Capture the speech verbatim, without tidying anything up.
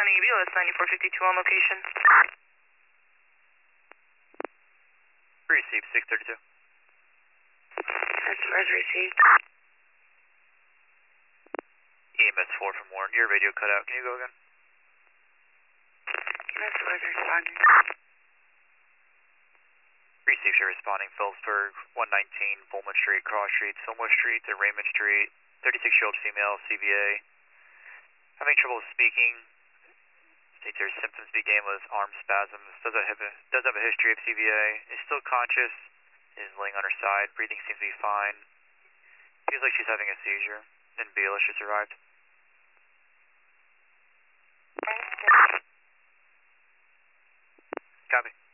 responding B L S ninety-four fifty-two on location. Received six thirty-two. That's res received. E M S four from Warren, your radio cut out. Can you go again? E M S four is responding. Received, you're responding. Phillipsburg, one nineteen, Pullman Street, Cross Street, Fillmore Street to Raymond Street. thirty-six-year-old female, C B A. Having trouble speaking. States her symptoms began with arm spasms. Does have a, does have a history of C B A. Is still conscious. Is laying on her side. Breathing seems to be fine. Feels like she's having a seizure. And B L S just arrived. Copy.